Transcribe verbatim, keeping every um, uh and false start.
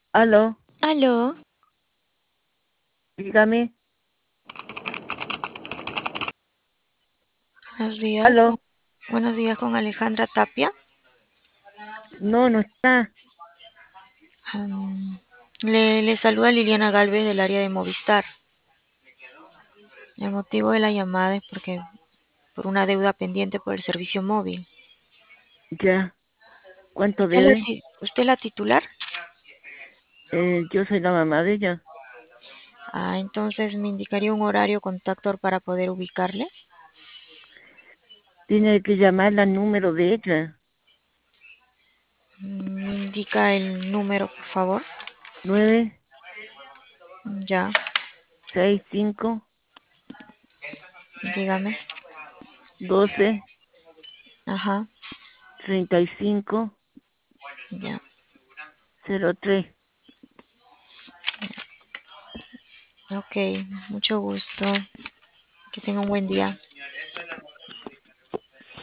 Aló, Aló, dígame. buenos días. Aló, Con, buenos días con Alejandra Tapia. no, no está. Am, le, le saluda Liliana Galvez del área de Movistar. El motivo de la llamada es porque por una deuda pendiente por el servicio móvil. Ya, ¿cuánto ¿Usted, la debe? ti- usted es la titular? Eh, yo soy la mamá de ella. Ah, entonces me indicaría un horario contacto para poder ubicarle. Tiene que llamar al número de ella. Mm, Me indica el número, por favor. Nueve Ya, seis cinco dígame. doce Ajá, treinta y cinco ya. cero tres. Ok, mucho gusto. Que tenga un buen día.